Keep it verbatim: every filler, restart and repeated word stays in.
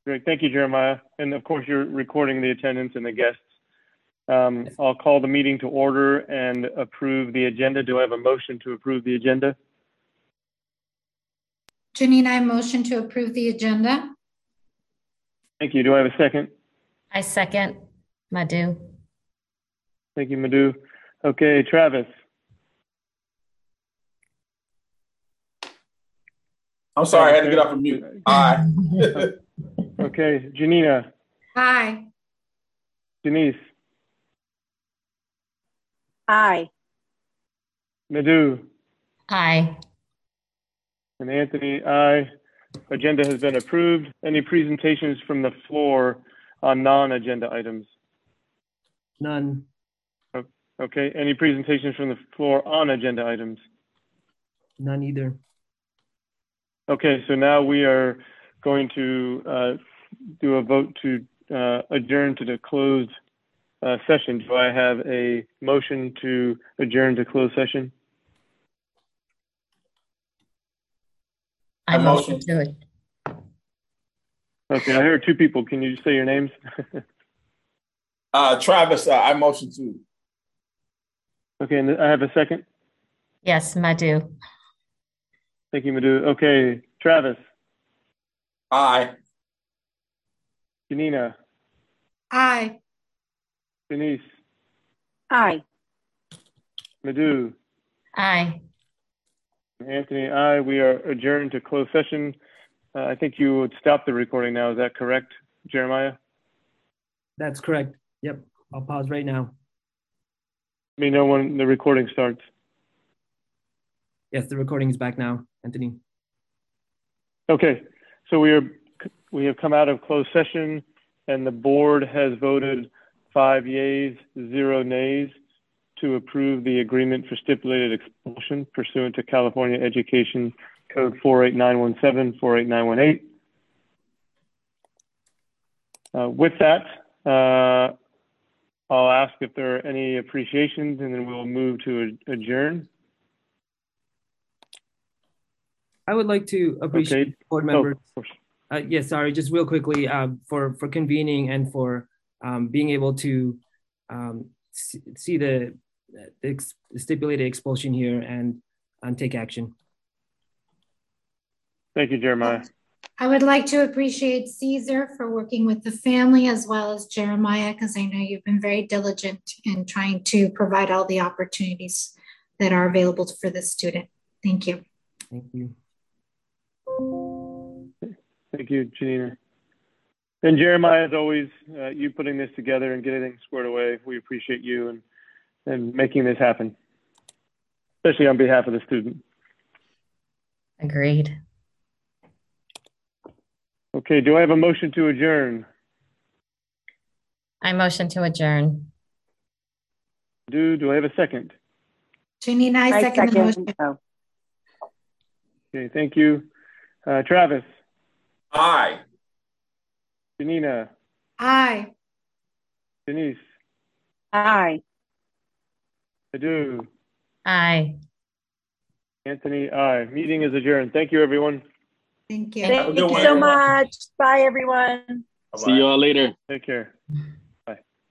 Great. Thank you, Jeremiah. And of course, you're recording the attendance and the guests. Um, I'll call the meeting to order and approve the agenda. Do I have a motion to approve the agenda? Janine, I motion to approve the agenda. Thank you. Do I have a second? I second. Madhu. Thank you, Madhu. Okay, Travis. I'm sorry, I had to get off of mute. Aye. Okay, Janina. Aye. Denise. Aye. Madhu. Aye. And Anthony, aye. Agenda has been approved. Any presentations from the floor on non-agenda items? None. Okay, any presentations from the floor on agenda items? None either. Okay, so now we are going to uh, do a vote to uh, adjourn to the closed uh, session. Do I have a motion to adjourn to closed session? I motion to it. Okay, I heard two people. Can you just say your names? uh, Travis, uh, I motion to. Okay, and I have a second. Yes, Madhu. Thank you, Madhu. Okay, Travis. Aye. Janina. Aye. Denise. Aye. Madhu. Aye. Anthony, aye. We are adjourned to closed session. Uh, I think you would stop the recording now. Is that correct, Jeremiah? That's correct. Yep. I'll pause right now. Let me know when the recording starts. Yes, the recording is back now, Anthony. Okay, so we are we have come out of closed session, and the board has voted five yeas, zero nays to approve the agreement for stipulated expulsion pursuant to California Education Code four eight nine one seven, four eight nine one eight. Uh, with that, uh, I'll ask if there are any appreciations, and then we'll move to adjourn. I would like to appreciate okay. board members. Oh, uh, yes, sorry, just real quickly uh, for for convening and for um, being able to um, see the, the ex stipulated expulsion here and and take action. Thank you, Jeremiah. I would like to appreciate Caesar for working with the family as well as Jeremiah, because I know you've been very diligent in trying to provide all the opportunities that are available for the student. Thank you. Thank you. Thank you, Janina. And Jeremiah, as always, uh, you putting this together and getting things squared away. We appreciate you and, and making this happen, especially on behalf of the student. Agreed. Okay, do I have a motion to adjourn? I motion to adjourn. Do, do I have a second? Janine, I, I second, second the motion. Oh. Okay, thank you. Uh, Travis. Aye. Janina. Aye. Denise. Aye. Madhu. Aye. Anthony, aye. Meeting is adjourned. Thank you, everyone. Thank you. Thank you so much. Bye, everyone. Bye-bye. See you all later. Take care.